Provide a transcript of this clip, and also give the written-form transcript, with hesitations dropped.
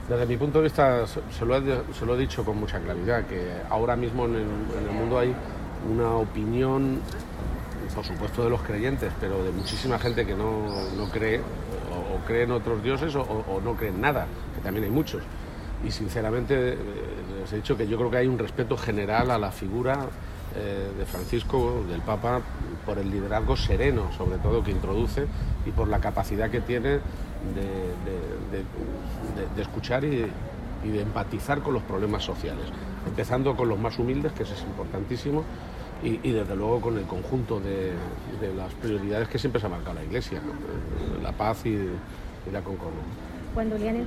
Desde mi punto de vista, se lo he dicho con mucha claridad, que ahora mismo en el mundo hay una opinión, por supuesto de los creyentes, pero de muchísima gente que no cree, o cree en otros dioses o no cree en nada, que también hay muchos. Y sinceramente les he dicho que yo creo que hay un respeto general a la figura de Francisco, del Papa, por el liderazgo sereno, sobre todo, que introduce, y por la capacidad que tiene de escuchar y de empatizar con los problemas sociales, empezando con los más humildes, que eso es importantísimo, y desde luego con el conjunto de las prioridades que siempre se ha marcado la Iglesia, ¿no? La paz y la concordia. Cuando le han